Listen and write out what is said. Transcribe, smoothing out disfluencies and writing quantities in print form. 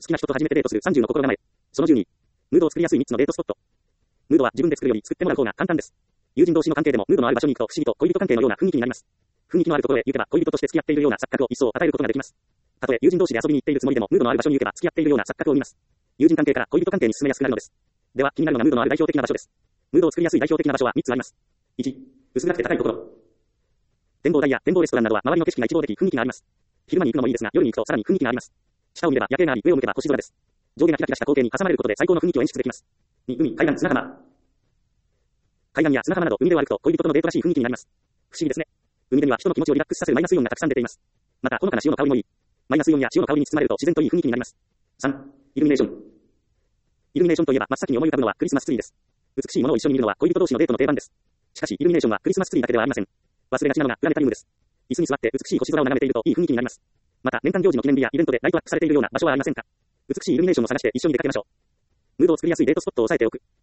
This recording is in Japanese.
好きな人と初めてデートする30の心構え。その12。ムードを作りやすい3つのデートスポット。ムードは自分で作るより作ってもらう方が簡単です。友人同士の関係でもムードのある場所に行くと不思議と恋人関係のような雰囲気になります。雰囲気のあるところへ行けば恋人として付き合っているような錯覚を一層与えることができます。たとえ友人同士で遊びに行っているつもりでもムードのある場所に行けば付き合っているような錯覚を生みます。友人関係から恋人関係に進めやすくなるのです。では気になるのがムードのある代表的な場所です。ムードを作りやすい代表的な場所は3つあります。1、薄暗くて高いところ。展望台や展望レストランなどは周りの景色が一望でき雰囲気があります。昼間に行くのもいいですが夜に行くとさらに雰囲気があります。下を見れば夜景があり上を向けば星空です。上下がキラキラした光景に挟まれることで最高の雰囲気を演出できます。2、海、海岸、砂浜。海岸や砂浜など海で歩くと恋人とのデートらしい雰囲気になります。不思議ですね。海では人の気持ちをリラックスさせるマイナスイオンがたくさん出ています。またほのかな潮の香りもいい。マイナスイオンや潮の香りに包まれると自然といい雰囲気になります。3、イルミネーション。イルミネーションといえば真っ先に思い浮かぶのはクリスマスツリーです。美しいものを一緒に見るのは恋人同士のデートの定番です。しかしイルミネーションはクリスマスツリーだけではありません。忘れがちなのがプラネタリウムです。椅子に座って美しい星空を眺めているといい雰囲気になります。また年間行事の記念日やイベントでライトアップされているような場所はありませんか。美しいイルミネーションを探して一緒に出かけましょう。ムードを作りやすいデートスポットを押さえておく。